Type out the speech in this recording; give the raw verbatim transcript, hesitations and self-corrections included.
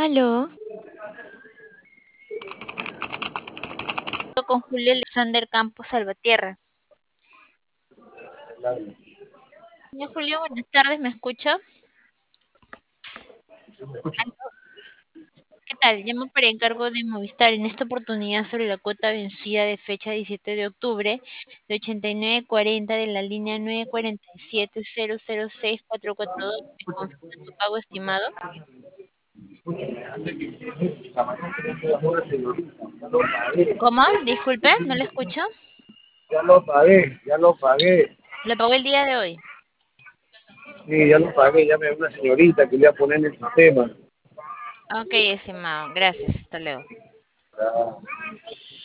Aló, con Julio Alexander Campos Salvatierra. Señor Julio, buenas tardes, ¿me escucha? ¿Qué tal? Llamo para encargo de Movistar en esta oportunidad sobre la cuota vencida de fecha diecisiete de octubre de ochenta y nueve cuarenta de la línea nueve cuatro siete cero cero seis cuatro cuatro dos. ¿Me confirma su pago estimado? ¿Cómo? Disculpe, no le escucho. Ya lo pagué, ya lo pagué. Lo pagó el día de hoy. Sí, ya lo pagué, ya me una señorita que le voy a poner en el sistema. Ok, estimado, gracias. Hasta luego. Ah.